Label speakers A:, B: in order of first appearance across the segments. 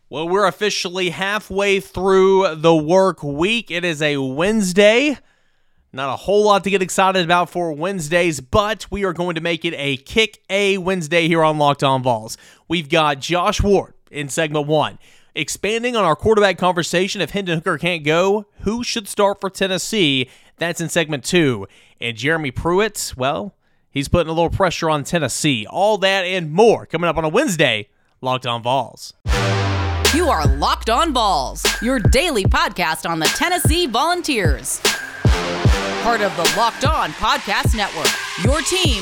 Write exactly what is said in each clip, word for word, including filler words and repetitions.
A: Well, we're officially halfway through the work week. It is a Wednesday. Not a whole lot to get excited about for Wednesdays, but we are going to make it a Kick A Wednesday here on Locked On Vols. We've got Josh Ward in segment one. Expanding on our quarterback conversation, if Hendon Hooker can't go, who should start for Tennessee? That's in segment two. And Jeremy Pruitt, well, he's putting a little pressure on Tennessee. All that and more coming up on a Wednesday, Locked On Vols.
B: You are Locked On Vols, your daily podcast on the Tennessee Volunteers. Part of the Locked On Podcast Network, your team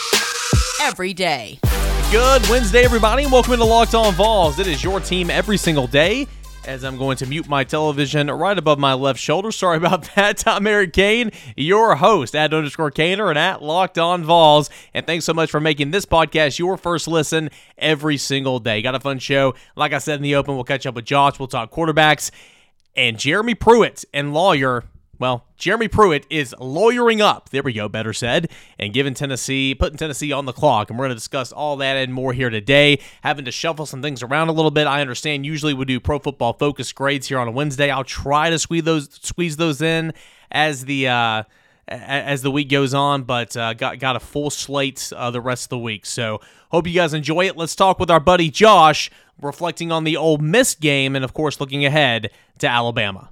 B: every day.
A: Good Wednesday, everybody, and welcome into Locked On Vols. It is your team every single day. As I'm going to mute my television right above my left shoulder. Sorry about that. I'm Eric Kane, your host, at underscore Kaner and at Locked On Vols. And thanks so much for making this podcast your first listen every single day. Got a fun show. Like I said in the open, we'll catch up with Josh. We'll talk quarterbacks. And Jeremy Pruitt and lawyer, well, Jeremy Pruitt is lawyering up, there we go, better said, and giving Tennessee, putting Tennessee on the clock. And we're going to discuss all that and more here today. Having to shuffle some things around a little bit. I understand usually we do Pro Football Focus grades here on a Wednesday. I'll try to squeeze those squeeze those in as the uh, as the week goes on, but uh, got got a full slate uh, the rest of the week. So hope you guys enjoy it. Let's talk with our buddy Josh, reflecting on the Ole Miss game and of course looking ahead to Alabama.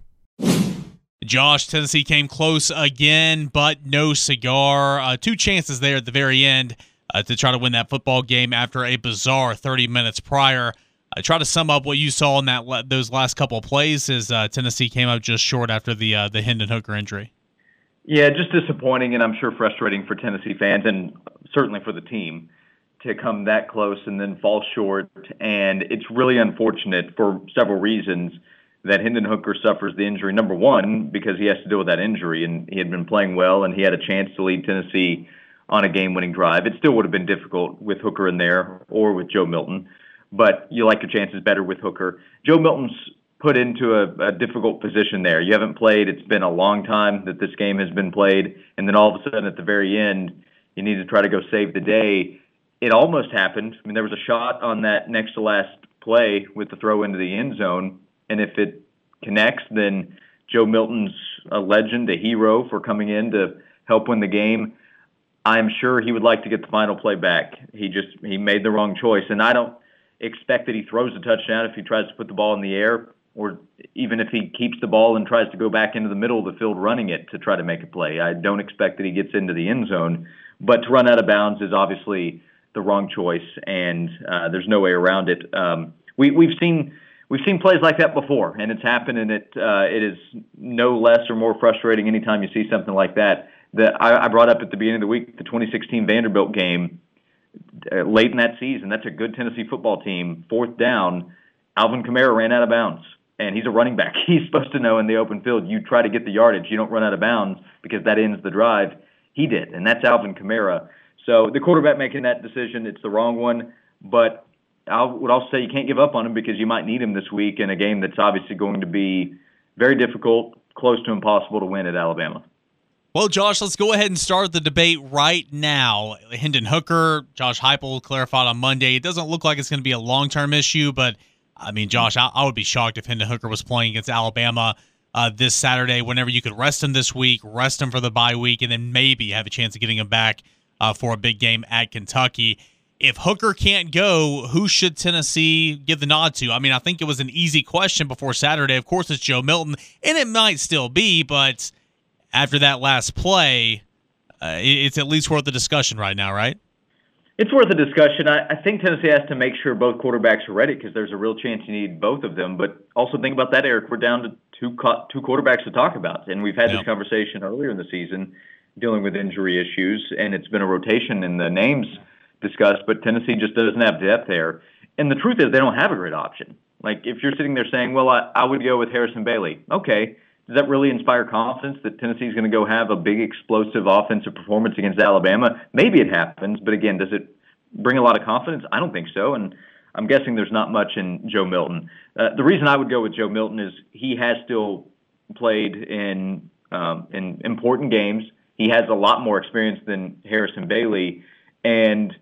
A: Josh, Tennessee came close again, but no cigar. Uh, two chances there at the very end uh, to try to win that football game after a bizarre thirty minutes prior. I try to sum up what you saw in that those last couple of plays as uh, Tennessee came up just short after the uh, the Hendon Hooker injury.
C: Yeah, just disappointing and I'm sure frustrating for Tennessee fans and certainly for the team to come that close and then fall short. And it's really unfortunate for several reasons that Hendon Hooker suffers the injury. Number one, because he has to deal with that injury, and he had been playing well, and he had a chance to lead Tennessee on a game-winning drive. It still would have been difficult with Hooker in there or with Joe Milton, but you like your chances better with Hooker. Joe Milton's put into a, a difficult position there. You haven't played. It's been a long time that this game has been played, and then all of a sudden at the very end, you need to try to go save the day. It almost happened. I mean, there was a shot on that next-to-last play with the throw into the end zone, and if it connects, then Joe Milton's a legend, a hero for coming in to help win the game. I'm sure he would like to get the final play back. He just he made the wrong choice, and I don't expect that he throws a touchdown if he tries to put the ball in the air, or even if he keeps the ball and tries to go back into the middle of the field running it to try to make a play. I don't expect that he gets into the end zone, but to run out of bounds is obviously the wrong choice, and uh, there's no way around it. Um, we, we've seen We've seen plays like that before, and it's happened, and it uh, it is no less or more frustrating anytime you see something like that. That I, I brought up at the beginning of the week, the twenty sixteen Vanderbilt game, uh, late in that season. That's a good Tennessee football team. Fourth down, Alvin Kamara ran out of bounds, and he's a running back. He's supposed to know in the open field, you try to get the yardage. You don't run out of bounds because that ends the drive. He did, and that's Alvin Kamara. So the quarterback making that decision, it's the wrong one, but I would also say you can't give up on him because you might need him this week in a game that's obviously going to be very difficult, close to impossible to win at Alabama.
A: Well, Josh, let's go ahead and start the debate right now. Hendon Hooker, Josh Heupel clarified on Monday. It doesn't look like it's going to be a long-term issue, but, I mean, Josh, I, I would be shocked if Hendon Hooker was playing against Alabama uh, this Saturday, whenever you could rest him this week, rest him for the bye week, and then maybe have a chance of getting him back uh, for a big game at Kentucky. If Hooker can't go, who should Tennessee give the nod to? I mean, I think it was an easy question before Saturday. Of course, it's Joe Milton, and it might still be, but after that last play, uh, it's at least worth the discussion right now, right?
C: It's worth a discussion. I, I think Tennessee has to make sure both quarterbacks are ready because there's a real chance you need both of them. But also think about that, Eric. We're down to two co- two quarterbacks to talk about, and we've had yep. this conversation earlier in the season dealing with injury issues, and it's been a rotation in the names discussed, but Tennessee just doesn't have depth there. And the truth is they don't have a great option. Like, if you're sitting there saying, well, I, I would go with Harrison Bailey. Okay, does that really inspire confidence that Tennessee's going to go have a big explosive offensive performance against Alabama? Maybe it happens, but again, does it bring a lot of confidence? I don't think so, and I'm guessing there's not much in Joe Milton. Uh, the reason I would go with Joe Milton is he has still played in um, in important games. He has a lot more experience than Harrison Bailey, and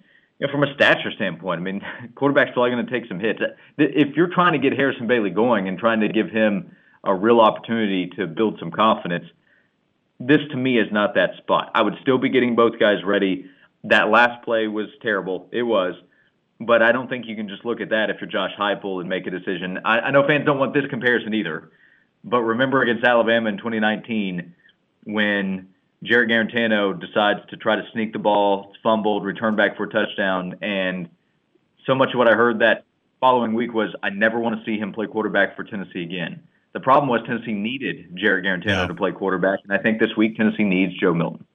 C: you know, from a stature standpoint, I mean, quarterback's probably going to take some hits. If you're trying to get Harrison Bailey going and trying to give him a real opportunity to build some confidence, this to me is not that spot. I would still be getting both guys ready. That last play was terrible. It was. But I don't think you can just look at that if you're Josh Heupel and make a decision. I, I know fans don't want this comparison either. But remember against Alabama in twenty nineteen when Jarrett Garantano decides to try to sneak the ball, fumbled, returned back for a touchdown, and so much of what I heard that following week was, I never want to see him play quarterback for Tennessee again. The problem was Tennessee needed Jarrett Garantano yeah. to play quarterback, and I think this week Tennessee needs Joe Milton.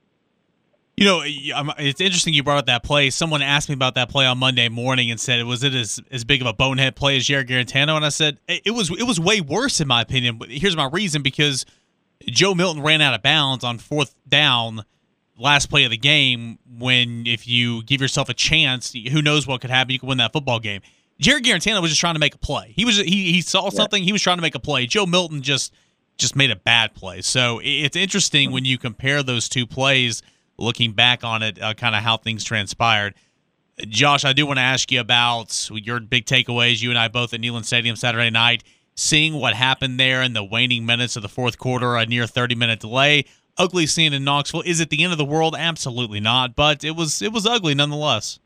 D: You know, it's interesting you brought up that play. Someone asked me about that play on Monday morning and said, was it as, as big of a bonehead play as Jarrett Garantano? And I said, it was it was way worse in my opinion. But here's my reason, because Joe Milton ran out of bounds on fourth down, last play of the game, when if you give yourself a chance, who knows what could happen, you could win that football game. Jarrett Garantano was just trying to make a play. He was he he saw something, yeah. he was trying to make a play. Joe Milton just just made a bad play. So it's interesting when you compare those two plays, looking back on it, uh, kind of how things transpired. Josh, I do want to ask you about your big takeaways. You and I both at Neyland Stadium Saturday night, seeing what happened there in the waning minutes of the fourth quarter, a near thirty-minute delay. Ugly scene in Knoxville. Is it the end of the world? Absolutely not. But it was it was ugly nonetheless.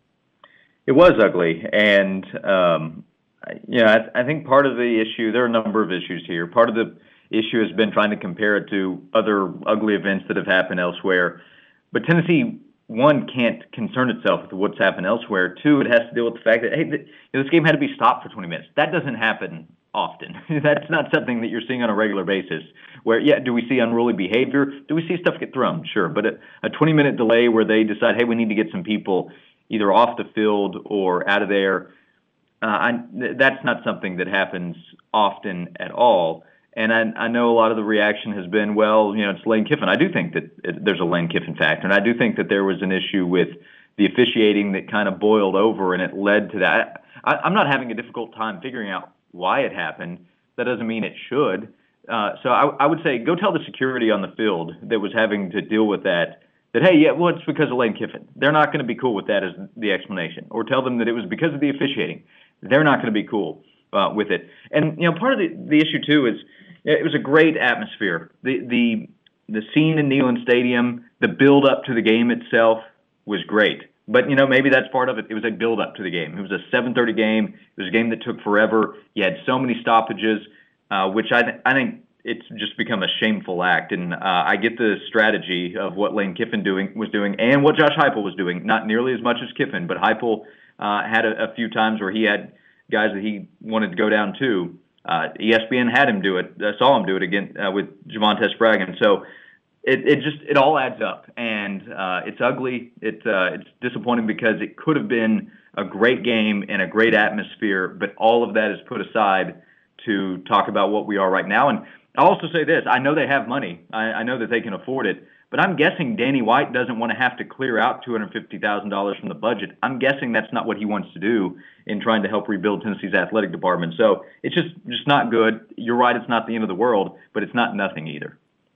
C: It was ugly. And, um, you know, I, I think part of the issue, there are a number of issues here. Part of the issue has been trying to compare it to other ugly events that have happened elsewhere. But Tennessee, one, can't concern itself with what's happened elsewhere. Two, it has to deal with the fact that, hey, th- this game had to be stopped for twenty minutes. That doesn't happen often. That's not something that you're seeing on a regular basis. Where, yeah, do we see unruly behavior? Do we see stuff get thrown? Sure. But a, a twenty-minute delay where they decide, hey, we need to get some people either off the field or out of there, uh, I, that's not something that happens often at all. And I, I know a lot of the reaction has been, well, you know, it's Lane Kiffin. I do think that it, there's a Lane Kiffin factor, and I do think that there was an issue with the officiating that kind of boiled over, and it led to that. I, I'm not having a difficult time figuring out why it happened. That doesn't mean it should. Uh, so I, I would say go tell the security on the field that was having to deal with that, that, hey, yeah, well, it's because of Lane Kiffin. They're not going to be cool with that as the explanation. Or tell them that it was because of the officiating. They're not going to be cool uh, with it. And, you know, part of the, the issue, too, is it was a great atmosphere. The the the scene in Neyland Stadium, the build up to the game itself was great. But you know, maybe that's part of it. It was a build up to the game. It was a seven thirty game. It was a game that took forever. You had so many stoppages, uh, which I th- I think it's just become a shameful act. And uh, I get the strategy of what Lane Kiffin doing was doing and what Josh Heupel was doing. Not nearly as much as Kiffin, but Heupel uh, had a, a few times where he had guys that he wanted to go down to. Uh, E S P N had him do it. I saw him do it again uh, with Javonte Spraggin. So it, it just it all adds up, and uh, it's ugly. It, uh, it's disappointing because it could have been a great game and a great atmosphere, but all of that is put aside to talk about what we are right now. And I'll also say this: I know they have money. I, I know that they can afford it. But I'm guessing Danny White doesn't want to have to clear out two hundred fifty thousand dollars from the budget. I'm guessing that's not what he wants to do in trying to help rebuild Tennessee's athletic department. So it's just just not good. You're right, it's not the end of the world, but it's not nothing either.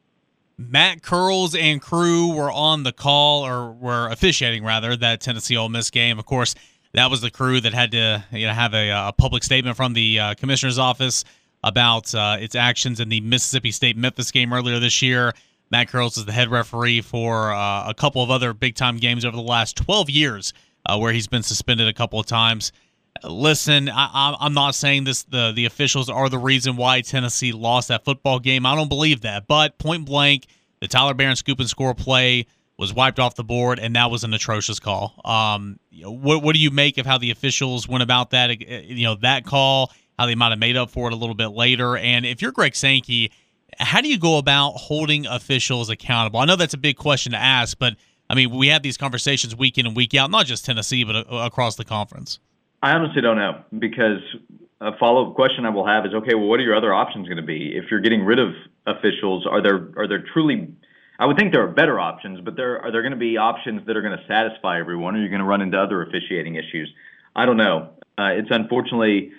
D: Matt Curls and crew were on the call, or were officiating, rather, that Tennessee Ole Miss game. Of course, that was the crew that had to you know, have a, a public statement from the uh, commissioner's office about uh, its actions in the Mississippi State-Memphis game earlier this year. Matt Curls is the head referee for uh, a couple of other big-time games over the last twelve years uh, where he's been suspended a couple of times. Listen, I, I'm not saying this. The, the officials are the reason why Tennessee lost that football game. I don't believe that. But point blank, the Tyler Barron scoop and score play was wiped off the board, and that was an atrocious call. Um, you know, what, what do you make of how the officials went about that? You know, that call, how they might have made up for it a little bit later. And if you're Greg Sankey, how do you go about holding officials accountable? I know that's a big question to ask, but, I mean, we have these conversations week in and week out, not just Tennessee, but uh, across the conference.
C: I honestly don't know, because a follow-up question I will have is, okay, well, what are your other options going to be? If you're getting rid of officials, are there are there truly – I would think there are better options, but there are there going to be options that are going to satisfy everyone, or are you going to run into other officiating issues? I don't know. Uh, it's unfortunately –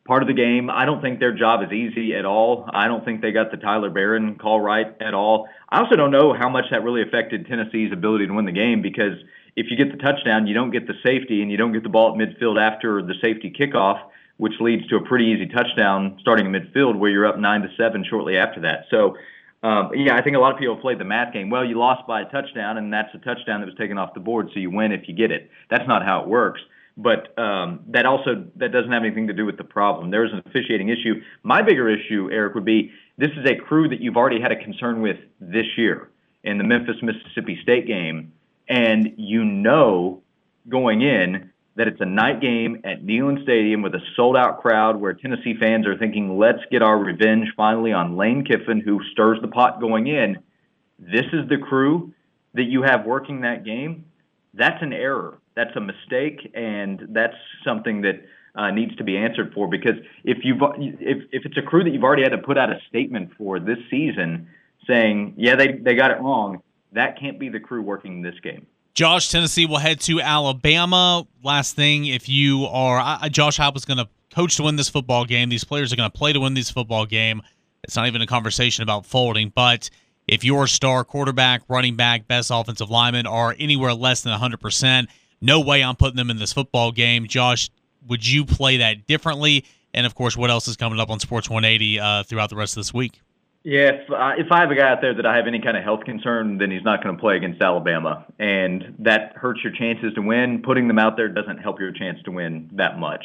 C: part of the game. I don't think their job is easy at all. I don't think they got the Tyler Barron call right at all. I also don't know how much that really affected Tennessee's ability to win the game, because if you get the touchdown, you don't get the safety, and you don't get the ball at midfield after the safety kickoff, which leads to a pretty easy touchdown starting in midfield where you're up nine to seven shortly after that. So, um, yeah, I think a lot of people played the math game. Well, you lost by a touchdown, and that's a touchdown that was taken off the board, so you win if you get it. That's not how it works. But um, that also that doesn't have anything to do with the problem. There is an officiating issue. My bigger issue, Eric, would be this is a crew that you've already had a concern with this year in the Memphis-Mississippi State game, and you know going in that it's a night game at Neyland Stadium with a sold-out crowd where Tennessee fans are thinking, let's get our revenge finally on Lane Kiffin, who stirs the pot going in. This is the crew that you have working that game. That's an error. That's a mistake, and that's something that uh, needs to be answered for, because if you've if, if it's a crew that you've already had to put out a statement for this season saying, yeah, they, they got it wrong, that can't be the crew working this game.
D: Josh, Tennessee will head to Alabama. Last thing, if you are I, Josh Heupel is going to coach to win this football game. These players are going to play to win this football game. It's not even a conversation about folding, but if your star quarterback, running back, best offensive lineman are anywhere less than one hundred percent, no way I'm putting them in this football game. Josh, would you play that differently? And, of course, what else is coming up on Sports one eighty uh, throughout the rest of this week?
C: Yeah, if, uh, if I have a guy out there that I have any kind of health concern, then he's not going to play against Alabama. And that hurts your chances to win. Putting them out there doesn't help your chance to win that much.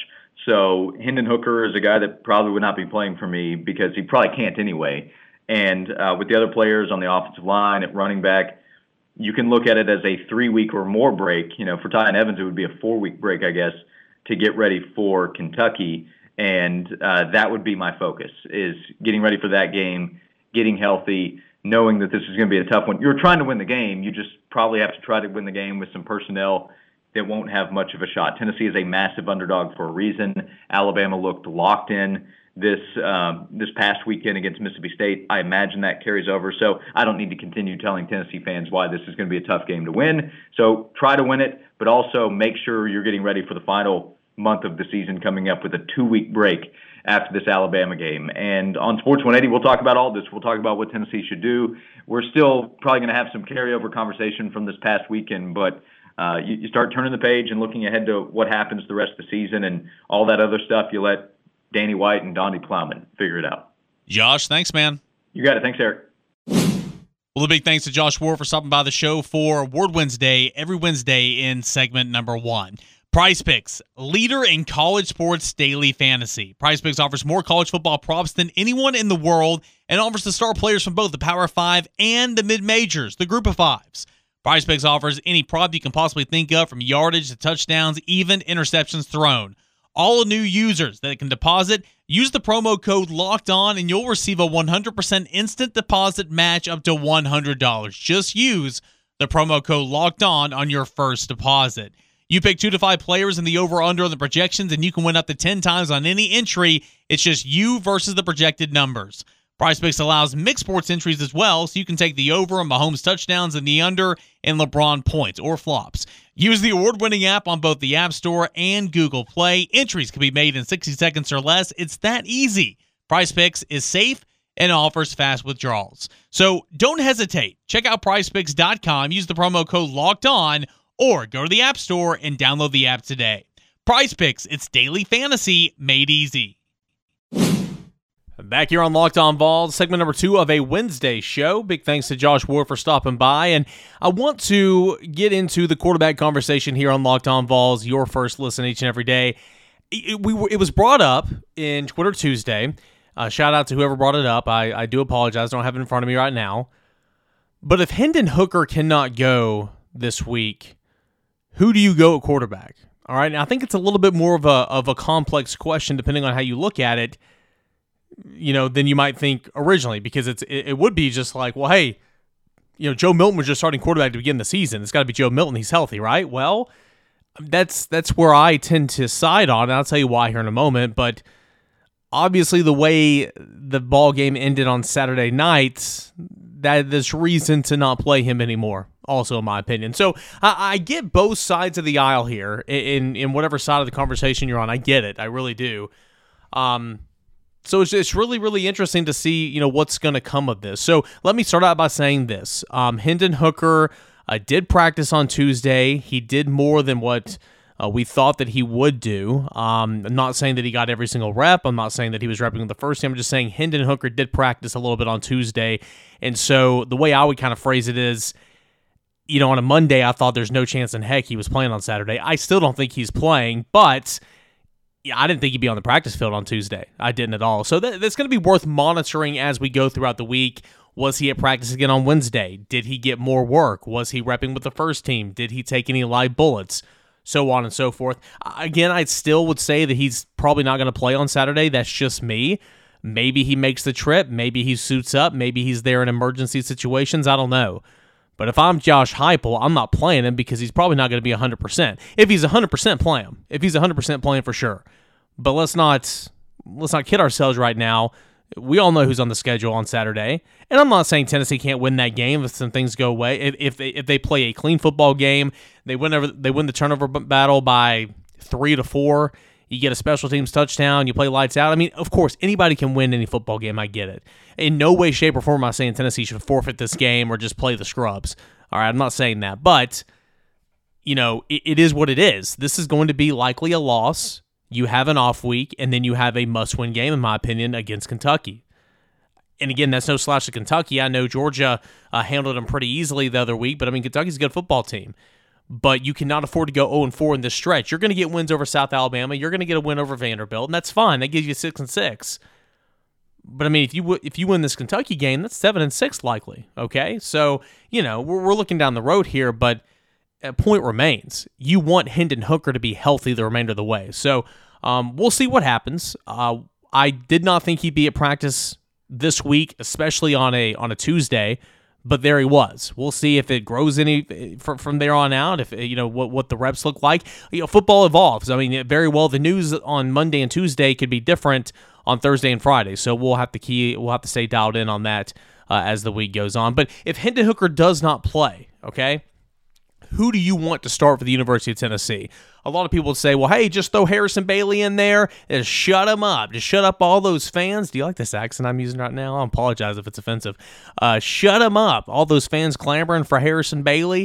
C: So Hendon Hooker is a guy that probably would not be playing for me because he probably can't anyway. And uh, with the other players on the offensive line at running back, you can look at it as a three-week or more break. You know, for Ty Evans, it would be a four-week break, I guess, to get ready for Kentucky. And uh, that would be my focus, is getting ready for that game, getting healthy, knowing that this is going to be a tough one. You're trying to win the game. You just probably have to try to win the game with some personnel that won't have much of a shot. Tennessee is a massive underdog for a reason. Alabama looked locked in this um, this past weekend against Mississippi State. I imagine that carries over. So I don't need to continue telling Tennessee fans why this is going to be a tough game to win. So try to win it, but also make sure you're getting ready for the final month of the season coming up with a two-week break after this Alabama game. And on Sports one eighty, we'll talk about all this. We'll talk about what Tennessee should do. We're still probably going to have some carryover conversation from this past weekend, but uh, you, you start turning the page and looking ahead to what happens the rest of the season and all that other stuff. You let Danny White and Donnie Plowman figure it out.
D: Josh, thanks, man.
C: You got it. Thanks, Eric.
D: Well, a big thanks to Josh Ward for stopping by the show for Award Wednesday, every Wednesday in segment number one. Prize Picks, leader in college sports daily fantasy. Prize Picks offers more college football props than anyone in the world and offers the star players from both the Power Five and the mid-majors, the Group of Fives. Prize Picks offers any prop you can possibly think of, from yardage to touchdowns, even interceptions thrown. All new users that can deposit, use the promo code Locked On, and you'll receive a one hundred percent instant deposit match up to one hundred dollars. Just use the promo code Locked On on your first deposit. You pick two to five players in the over-under on the projections, and you can win up to ten times on any entry. It's just you versus the projected numbers. PrizePicks allows mixed sports entries as well, so you can take the over on Mahomes touchdowns and the under and LeBron points or flops. Use the award-winning app on both the App Store and Google Play. Entries can be made in sixty seconds or less. It's that easy. PrizePicks is safe and offers fast withdrawals. So don't hesitate. Check out prize picks dot com. Use the promo code Locked On, or go to the App Store and download the app today. PrizePicks, it's daily fantasy made easy.
A: Back here on Locked On Vols, segment number two of a Wednesday show. Big thanks to Josh Ward for stopping by. And I want to get into the quarterback conversation here on Locked On Vols, your first listen each and every day. It, we were, it was brought up in Twitter Tuesday. Uh, shout out to whoever brought it up. I, I do apologize. I don't have it in front of me right now. But if Hendon Hooker cannot go this week, who do you go at quarterback? All right. Now, I think it's a little bit more of a of a complex question depending on how you look at it, you know, than you might think originally, because it's it, it would be just like, well, hey, you know, Joe Milton was just starting quarterback to begin the season. It's got to be Joe Milton. He's healthy, right? Well, that's that's where I tend to side on, and I'll tell you why here in a moment. But obviously, the way the ball game ended on Saturday night, that there's reason to not play him anymore. Also, in my opinion. So I, I get both sides of the aisle here in in whatever side of the conversation you're on. I get it. I really do. Um, so it's, it's really, really interesting to see, you know, what's going to come of this. So let me start out by saying this. Um, Hendon Hooker uh, did practice on Tuesday. He did more than what uh, we thought that he would do. Um, I'm not saying that he got every single rep. I'm not saying that he was repping with the first team. I'm just saying Hendon Hooker did practice a little bit on Tuesday. And so the way I would kind of phrase it is, you know, on a Monday, I thought there's no chance in heck he was playing on Saturday. I still don't think he's playing, but yeah, I didn't think he'd be on the practice field on Tuesday. I didn't at all. So that, that's going to be worth monitoring as we go throughout the week. Was he at practice again on Wednesday? Did he get more work? Was he repping with the first team? Did he take any live bullets? So on and so forth. Again, I still would say that he's probably not going to play on Saturday. That's just me. Maybe he makes the trip. Maybe he suits up. Maybe he's there in emergency situations. I don't know. But if I'm Josh Heupel, I'm not playing him because he's probably not going to be one hundred percent. If he's one hundred percent, play him. If he's one hundred percent, playing for sure. But let's not let's not kid ourselves right now. We all know who's on the schedule on Saturday. And I'm not saying Tennessee can't win that game if some things go away. If, if they if they play a clean football game, they win over, they win the turnover battle by three to four. You get a special teams touchdown. You play lights out. I mean, of course, anybody can win any football game. I get it. In no way, shape, or form am I saying Tennessee should forfeit this game or just play the scrubs. All right, I'm not saying that. But, you know, it, it is what it is. This is going to be likely a loss. You have an off week, and then you have a must-win game, in my opinion, against Kentucky. And again, that's no slash to Kentucky. I know Georgia uh, handled them pretty easily the other week, but I mean, Kentucky's a good football team. But you cannot afford to go oh and four in this stretch. You're going to get wins over South Alabama. You're going to get a win over Vanderbilt, and that's fine. That gives you six and six. But I mean, if you if you win this Kentucky game, that's seven and six likely. Okay, so you know we're we're looking down the road here, but a point remains: you want Hendon Hooker to be healthy the remainder of the way. So um, we'll see what happens. Uh, I did not think he'd be at practice this week, especially on a on a Tuesday. But there he was. We'll see if it grows any from, from there on out. If you know what, what the reps look like. You know, football evolves. I mean, very well. The news on Monday and Tuesday could be different on Thursday and Friday. So we'll have to key. We'll have to stay dialed in on that uh, as the week goes on. But if Hendon Hooker does not play, okay, who do you want to start for the University of Tennessee? A lot of people would say, well, hey, just throw Harrison Bailey in there and shut him up. Just shut up all those fans. Do you like this accent I'm using right now? I apologize if it's offensive. Uh, shut him up. All those fans clamoring for Harrison Bailey.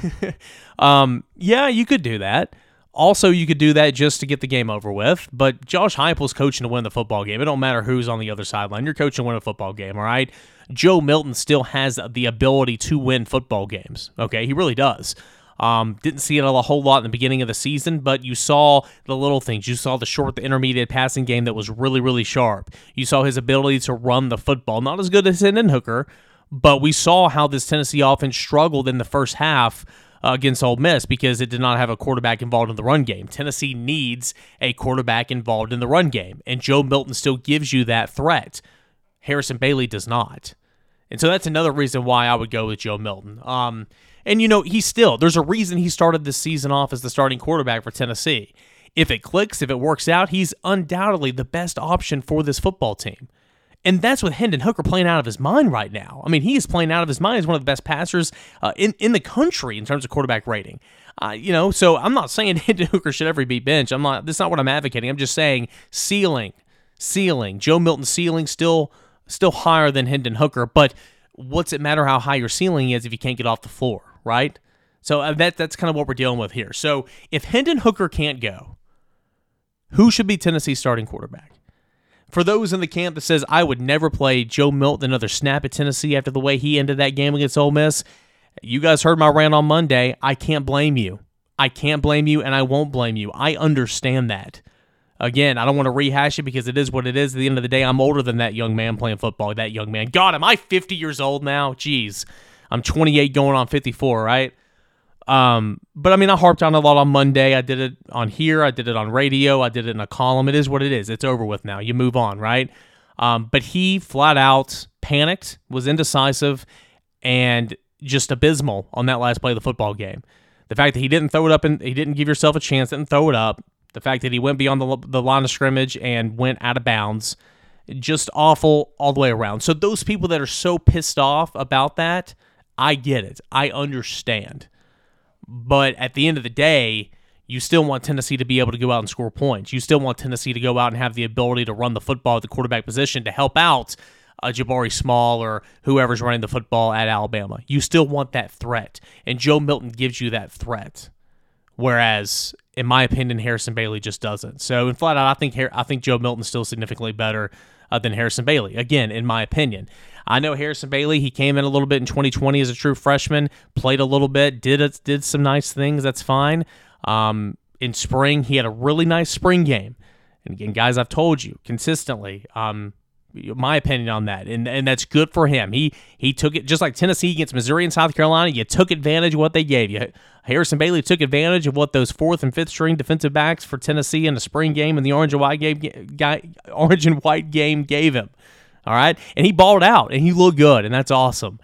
A: um, yeah, you could do that. Also, you could do that just to get the game over with. But Josh Heupel's coaching to win the football game. It don't matter who's on the other sideline. You're coaching to win a football game, all right? Joe Milton still has the ability to win football games, okay? He really does. Um, didn't see it a whole lot in the beginning of the season, but you saw the little things. You saw the short, the intermediate passing game that was really, really sharp. You saw his ability to run the football. Not as good as Hendon Hooker, but we saw how this Tennessee offense struggled in the first half uh, against Ole Miss because it did not have a quarterback involved in the run game. Tennessee needs a quarterback involved in the run game, and Joe Milton still gives you that threat. Harrison Bailey does not. And so that's another reason why I would go with Joe Milton. Um, and, you know, he's still, there's a reason he started this season off as the starting quarterback for Tennessee. If it clicks, if it works out, he's undoubtedly the best option for this football team. And that's with Hendon Hooker playing out of his mind right now. I mean, he is playing out of his mind. He's one of the best passers uh, in, in the country in terms of quarterback rating. Uh, you know, so I'm not saying Hendon Hooker should ever be benched. I'm not, that's not what I'm advocating. I'm just saying ceiling, ceiling. Joe Milton's ceiling still still higher than Hendon Hooker, but what's it matter how high your ceiling is if you can't get off the floor, right? So uh, that that's kind of what we're dealing with here. So if Hendon Hooker can't go, who should be Tennessee's starting quarterback? For those in the camp that says, I would never play Joe Milton another snap at Tennessee after the way he ended that game against Ole Miss, you guys heard my rant on Monday. I can't blame you. I can't blame you, and I won't blame you. I understand that. Again, I don't want to rehash it because it is what it is. At the end of the day, I'm older than that young man playing football, that young man. God, am I fifty years old now? Jeez. I'm twenty-eight going on fifty-four, right? Um, but I mean, I harped on a lot on Monday. I did it on here. I did it on radio. I did it in a column. It is what it is. It's over with now. You move on, right? Um, but he flat out panicked, was indecisive, and just abysmal on that last play of the football game. The fact that he didn't throw it up and he didn't give yourself a chance, didn't throw it up. The fact that he went beyond the, the line of scrimmage and went out of bounds, just awful all the way around. So those people that are so pissed off about that, I get it. I understand. But at the end of the day, you still want Tennessee to be able to go out and score points. You still want Tennessee to go out and have the ability to run the football at the quarterback position to help out uh, Jabari Small or whoever's running the football at Alabama. You still want that threat, and Joe Milton gives you that threat. Whereas, in my opinion, Harrison Bailey just doesn't. So, in flat out, I think I think Joe Milton's still significantly better uh, than Harrison Bailey. Again, in my opinion. I know Harrison Bailey, he came in a little bit in twenty twenty as a true freshman, played a little bit, did a, did some nice things, that's fine. Um, in spring, he had a really nice spring game. And again, guys, I've told you consistently, um, my opinion on that, and and that's good for him. He he took it, just like Tennessee against Missouri and South Carolina, you took advantage of what they gave you. Harrison Bailey took advantage of what those fourth and fifth string defensive backs for Tennessee in the spring game and the orange and white game, guy, orange and white game gave him. All right, and he balled out, and he looked good, and that's awesome.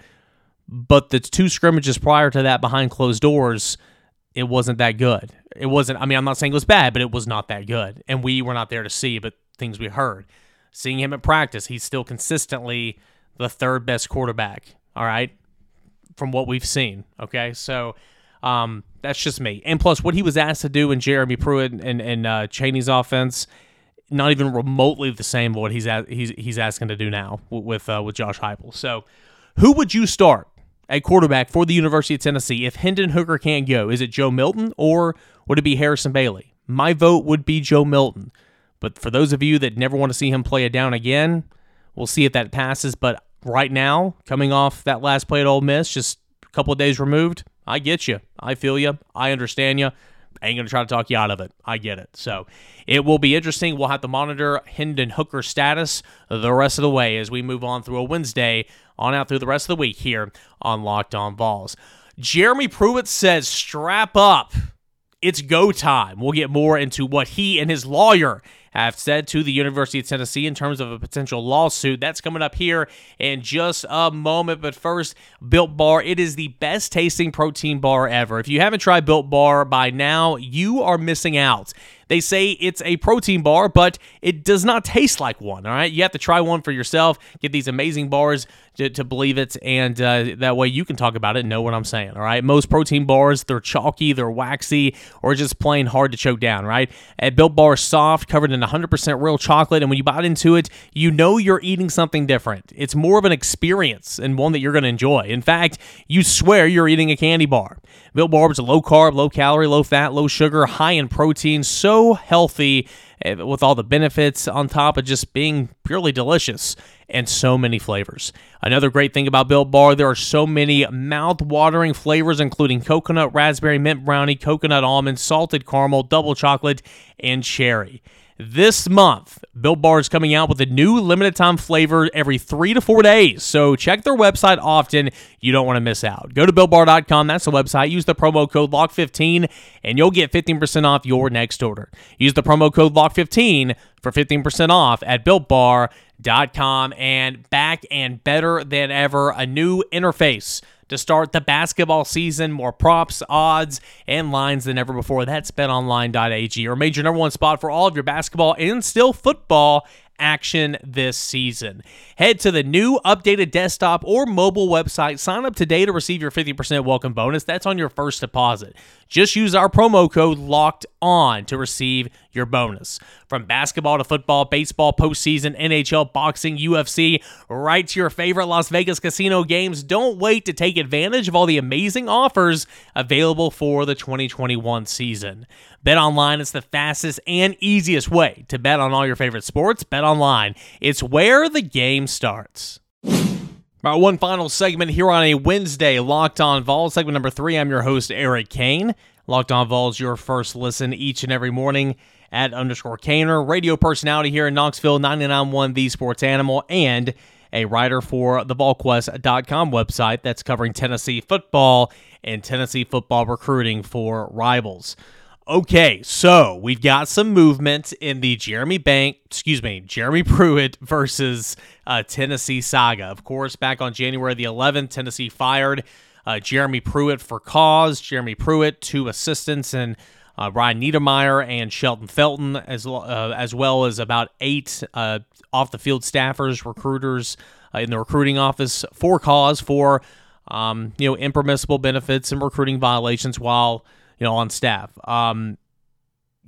A: But the two scrimmages prior to that behind closed doors, it wasn't that good. It wasn't, I mean, I'm not saying it was bad, but it was not that good. And we were not there to see, but things we heard. Seeing him at practice, he's still consistently the third best quarterback, all right, from what we've seen, okay? So um, that's just me. And plus, what he was asked to do in Jeremy Pruitt and, and uh, Chaney's offense, not even remotely the same what he's a, he's he's asking to do now with uh, with Josh Heupel. So, who would you start at quarterback for the University of Tennessee if Hendon Hooker can't go? Is it Joe Milton or would it be Harrison Bailey? My vote would be Joe Milton. But for those of you that never want to see him play it down again, we'll see if that passes. But right now, coming off that last play at Ole Miss, just a couple of days removed, I get you. I feel you. I understand you. I ain't going to try to talk you out of it. I get it. So it will be interesting. We'll have to monitor Hendon Hooker's status the rest of the way as we move on through a Wednesday on out through the rest of the week here on Locked On Vols. Jeremy Pruitt says, strap up. It's go time. We'll get more into what he and his lawyer have said to the University of Tennessee in terms of a potential lawsuit. That's coming up here in just a moment. But first, Built Bar. It is the best tasting protein bar ever. If you haven't tried Built Bar by now, you are missing out. They say it's a protein bar, but it does not taste like one, all right? You have to try one for yourself, get these amazing bars to, to believe it, and uh, that way you can talk about it and know what I'm saying, all right? Most protein bars, they're chalky, they're waxy, or just plain hard to choke down, right? At Built Bar is soft, covered in one hundred percent real chocolate, and when you bite into it, you know you're eating something different. It's more of an experience and one that you're going to enjoy. In fact, you swear you're eating a candy bar. Built Bar is a low-carb, low-calorie, low-fat, low-sugar, high in protein, so healthy with all the benefits on top of just being purely delicious and so many flavors. Another great thing about Built Bar, there are so many mouth-watering flavors, including coconut, raspberry, mint brownie, coconut almond, salted caramel, double chocolate, and cherry. This month, Built Bar is coming out with a new limited-time flavor every three to four days, so check their website often. You don't want to miss out. Go to built bar dot com, that's the website. Use the promo code lock fifteen, and you'll get fifteen percent off your next order. Use the promo code lock fifteen for fifteen percent off at built bar dot com, and back and better than ever, a new interface to start the basketball season. More props, odds, and lines than ever before. That's bet online dot a g, your major number one spot for all of your basketball and still football action this season. Head to the new updated desktop or mobile website. Sign up today to receive your fifty percent welcome bonus. That's on your first deposit. Just use our promo code LOCKED ON to receive your bonus. From basketball to football, baseball, postseason, N H L, boxing, U F C, right to your favorite Las Vegas casino games. Don't wait to take advantage of all the amazing offers available for the twenty twenty-one season. BetOnline is the fastest and easiest way to bet on all your favorite sports. BetOnline, it's where the game starts. All right, one final segment here on a Wednesday, Locked On Vols, segment number three. I'm your host, Eric Kane. Locked On Vols, your first listen each and every morning at underscore Kaner, radio personality here in Knoxville, ninety-nine point one The Sports Animal, and a writer for the vol quest dot com website that's covering Tennessee football and Tennessee football recruiting for rivals. Okay, so we've got some movement in the Jeremy Bank, excuse me, Jeremy Pruitt versus uh, Tennessee saga. Of course, back on January the eleventh, Tennessee fired uh, Jeremy Pruitt for cause. Jeremy Pruitt, two assistants, and uh, Ryan Niedermeyer and Shelton Felton, as uh, as well as about eight uh, off-the-field staffers, recruiters uh, in the recruiting office for cause for um, you know impermissible benefits and recruiting violations while you know, on staff. Um,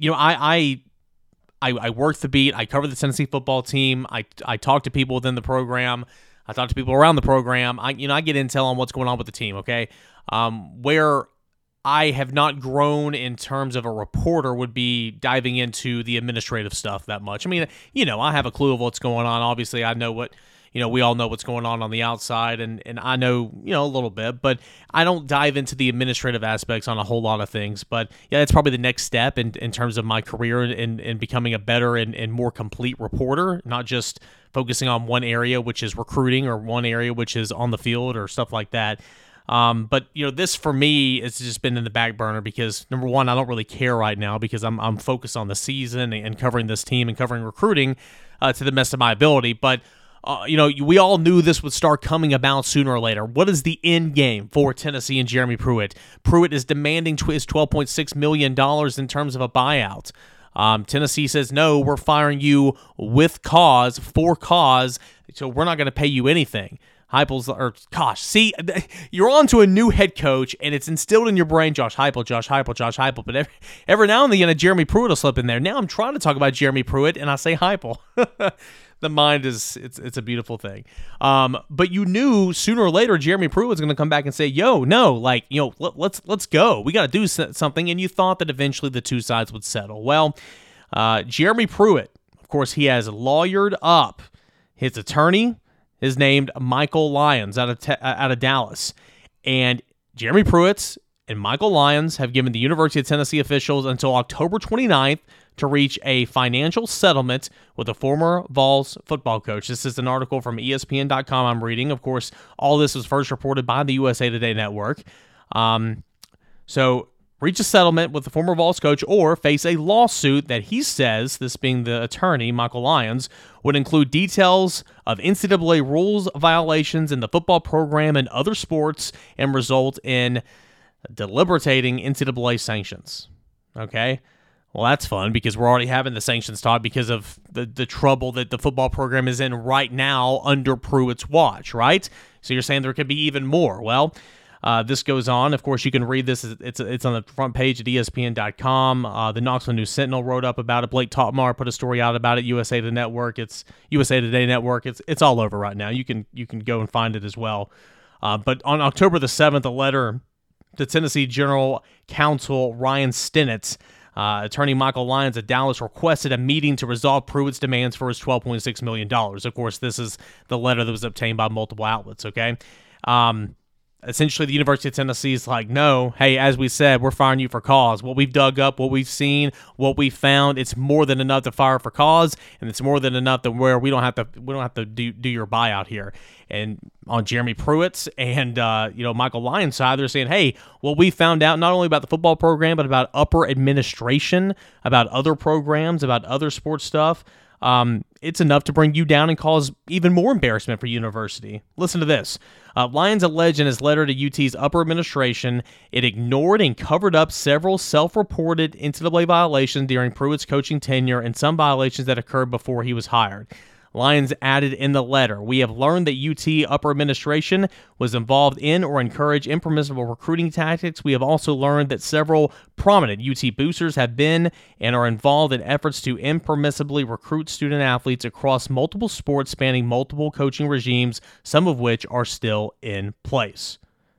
A: you know, I, I I I work the beat. I cover the Tennessee football team. I I talk to people within the program. I talk to people around the program. I you know I get intel on what's going on with the team. Okay, um, where I have not grown in terms of a reporter would be diving into the administrative stuff that much. I mean, you know, I have a clue of what's going on. Obviously, I know what, you know, we all know what's going on on the outside, and, and I know, you know, a little bit, but I don't dive into the administrative aspects on a whole lot of things. But yeah, that's probably the next step in, in terms of my career in, in becoming a better and, and more complete reporter, not just focusing on one area, which is recruiting, or one area, which is on the field or stuff like that. Um, but you know, this for me has just been in the back burner because number one, I don't really care right now because I'm I'm focused on the season and covering this team and covering recruiting uh, to the best of my ability. But uh, you know, we all knew this would start coming about sooner or later. What is the end game for Tennessee and Jeremy Pruitt? Pruitt is demanding his twelve point six million dollars in terms of a buyout. Um, Tennessee says, no, we're firing you with cause, for cause, so we're not going to pay you anything. Heupel's, or gosh, see, you're on to a new head coach, and it's instilled in your brain, Josh Heupel, Josh Heupel, Josh Heupel. But every, every now and then, a Jeremy Pruitt will slip in there. Now I'm trying to talk about Jeremy Pruitt, and I say Heupel. The mind is, it's it's a beautiful thing. Um, but you knew sooner or later Jeremy Pruitt was going to come back and say, yo, no, like, you know, let, let's let's go. We got to do something. And you thought that eventually the two sides would settle. Well, uh, Jeremy Pruitt, of course, he has lawyered up. His attorney is named Michael Lyons out of te- out of Dallas. And Jeremy Pruitt and Michael Lyons have given the University of Tennessee officials until October twenty-ninth to reach a financial settlement with a former Vols football coach. This is an article from E S P N dot com I'm reading. Of course, all this was first reported by the U S A Today Network. Um, so reach a settlement with the former Vols coach or face a lawsuit that he says, this being the attorney, Michael Lyons, would include details of N C double A rules violations in the football program and other sports and result in deliberating N C double A sanctions. Okay? Well, that's fun because we're already having the sanctions talk because of the, the trouble that the football program is in right now under Pruitt's watch, right? So you're saying there could be even more. Well, Uh, this goes on. Of course, you can read this. It's it's on the front page at E S P N dot com. Uh, the Knoxville News Sentinel wrote up about it. Blake Topmar put a story out about it. U S A Today Network. It's U S A Today Network. It's it's all over right now. You can you can go and find it as well. Uh, but on October the seventh, a letter to Tennessee General Counsel Ryan Stinnett, uh, attorney Michael Lyons at Dallas, requested a meeting to resolve Pruitt's demands for his twelve point six million dollars. Of course, this is the letter that was obtained by multiple outlets. Okay. Um, Essentially, the University of Tennessee is like, no, hey, as we said, we're firing you for cause. What we've dug up, what we've seen, what we found, it's more than enough to fire for cause, and it's more than enough to where we don't have to we don't have to do, do your buyout here. And on Jeremy Pruitt's and uh, you know Michael Lyons' side, they're saying, hey, what we found out not only about the football program, but about upper administration, about other programs, about other sports stuff. Um, it's enough to bring you down and cause even more embarrassment for university. Listen to this. Uh, Lyons alleged in his letter to U T's upper administration it ignored and covered up several self-reported N C double A violations during Pruitt's coaching tenure and some violations that occurred before he was hired. Lyons added in the letter, we have learned that U T upper administration was involved in or encouraged impermissible recruiting tactics. We have also learned that several prominent U T boosters have been and are involved in efforts to impermissibly recruit student athletes across multiple sports spanning multiple coaching regimes, some of which are still in place.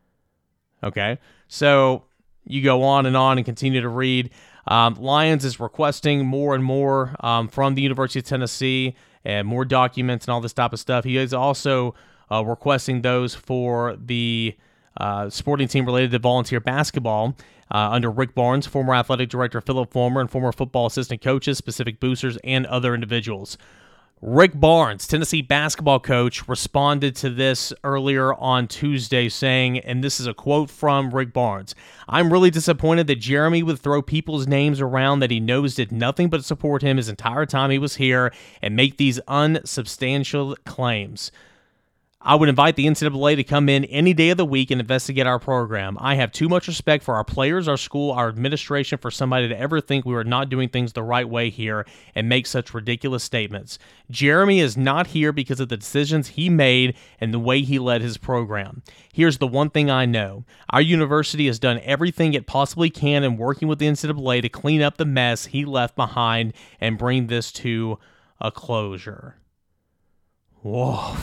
A: Okay, so you go on and on and continue to read. Um, Lyons is requesting more and more um, from the University of Tennessee and more documents and all this type of stuff. He is also uh, requesting those for the uh, sporting team related to volunteer basketball uh, under Rick Barnes, former athletic director Philip Fulmer, and former football assistant coaches, specific boosters, and other individuals. Rick Barnes, Tennessee basketball coach, responded to this earlier on Tuesday saying, and this is a quote from Rick Barnes, I'm really disappointed that Jeremy would throw people's names around that he knows did nothing but support him his entire time he was here and make these unsubstantial claims. I would invite the N C double A to come in any day of the week and investigate our program. I have too much respect for our players, our school, our administration for somebody to ever think we are not doing things the right way here and make such ridiculous statements. Jeremy is not here because of the decisions he made and the way he led his program. Here's the one thing I know. Our university has done everything it possibly can in working with the N C double A to clean up the mess he left behind and bring this to a closure. Whoa.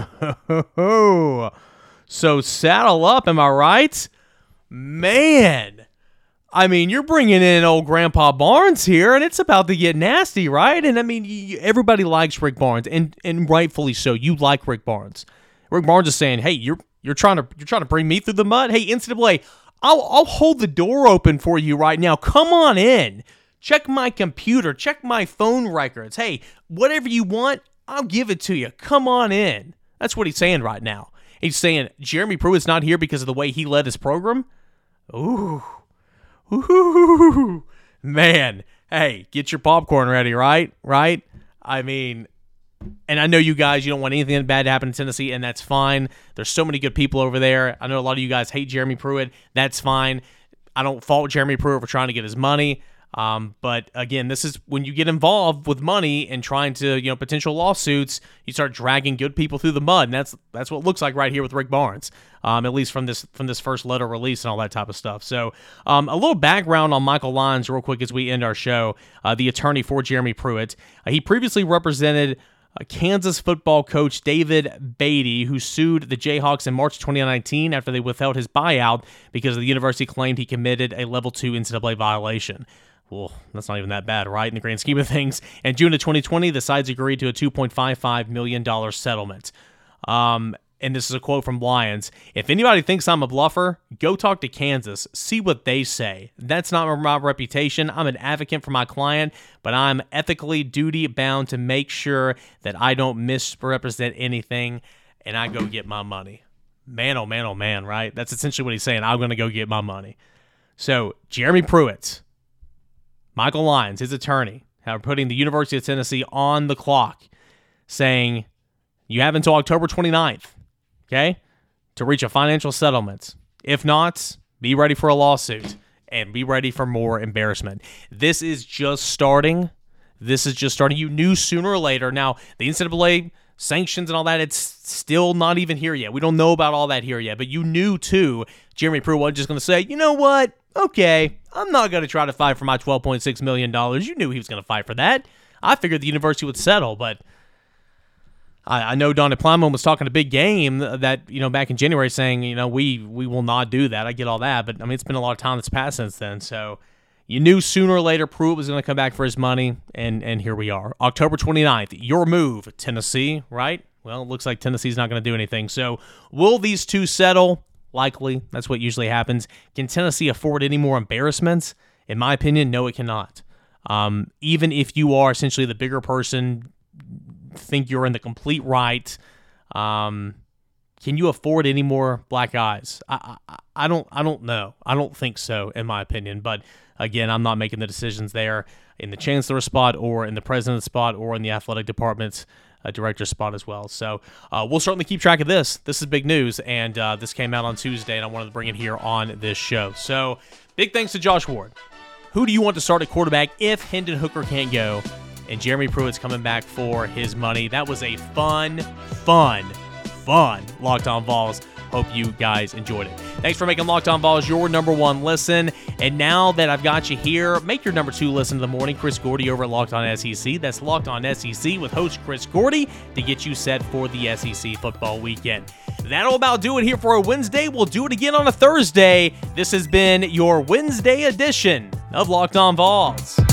A: So saddle up, am I right? Man. I mean, you're bringing in old Grandpa Barnes here, and it's about to get nasty, right? And I mean, you, everybody likes Rick Barnes, and and rightfully so. You like Rick Barnes. Rick Barnes is saying, "Hey, you're you're trying to you're trying to bring me through the mud. Hey, N C double A, I'll I'll hold the door open for you right now. Come on in. Check my computer. Check my phone records. Hey, whatever you want, I'll give it to you. Come on in." That's what he's saying right now. He's saying Jeremy Pruitt's not here because of the way he led his program. Ooh. Ooh. Man. Hey, get your popcorn ready, right? Right? I mean, and I know you guys, you don't want anything bad to happen in Tennessee, and that's fine. There's so many good people over there. I know a lot of you guys hate Jeremy Pruitt. That's fine. I don't fault Jeremy Pruitt for trying to get his money. Um, but again, this is when you get involved with money and trying to, you know, potential lawsuits, you start dragging good people through the mud. And that's, that's what it looks like right here with Rick Barnes. Um, at least from this, from this first letter release and all that type of stuff. So, um, a little background on Michael Lyons real quick as we end our show. Uh, the attorney for Jeremy Pruitt. Uh, he previously represented uh, Kansas football coach David Beatty, who sued the Jayhawks in March twenty nineteen after they withheld his buyout because the university claimed he committed a level two N C double A violation. Well, that's not even that bad, right, in the grand scheme of things. In June of twenty twenty, the sides agreed to a two point five five million dollars settlement. Um, and this is a quote from Lyons. "If anybody thinks I'm a bluffer, go talk to Kansas. See what they say. That's not my reputation. I'm an advocate for my client, but I'm ethically duty-bound to make sure that I don't misrepresent anything, and I go get my money." Man, oh, man, oh, man, right? That's essentially what he's saying. I'm going to go get my money. So, Jeremy Pruitt, Michael Lyons, his attorney, are putting the University of Tennessee on the clock, saying you have until October twenty-ninth, okay, to reach a financial settlement. If not, be ready for a lawsuit and be ready for more embarrassment. This is just starting. This is just starting. You knew sooner or later. Now, the N C double A sanctions and all that, it's still not even here yet. We don't know about all that here yet, but you knew, too, Jeremy Pruitt wasn't just going to say, you know what? Okay, I'm not going to try to fight for my twelve point six million dollars. You knew he was going to fight for that. I figured the university would settle, but I, I know Donnie Plymouth was talking a big game that, you know, back in January saying, you know, we we will not do that. I get all that, but, I mean, it's been a lot of time that's passed since then, so you knew sooner or later Pruitt was going to come back for his money, and, and here we are. October twenty-ninth, your move, Tennessee, right? Well, it looks like Tennessee's not going to do anything. So will these two settle? Likely. That's what usually happens. Can Tennessee afford any more embarrassments? In my opinion, no, it cannot. Um, even if you are essentially the bigger person, think you're in the complete right, um, can you afford any more black eyes? I, I, I don't I don't know. I don't think so, in my opinion. But again, I'm not making the decisions there in the chancellor spot or in the president's spot or in the athletic department's uh, director spot as well. So uh, we'll certainly keep track of this. This is big news, and uh, this came out on Tuesday, and I wanted to bring it here on this show. So big thanks to Josh Ward. Who do you want to start at quarterback if Hendon Hooker can't go and Jeremy Pruitt's coming back for his money? That was a fun, fun, fun Locked On Vols. Hope you guys enjoyed it. Thanks for making Locked On Vols your number one listen. And now that I've got you here, make your number two listen of the morning. Chris Gordy over at Locked On S E C. That's Locked On S E C with host Chris Gordy to get you set for the S E C football weekend. That'll about do it here for a Wednesday. We'll do it again on a Thursday. This has been your Wednesday edition of Locked On Vols.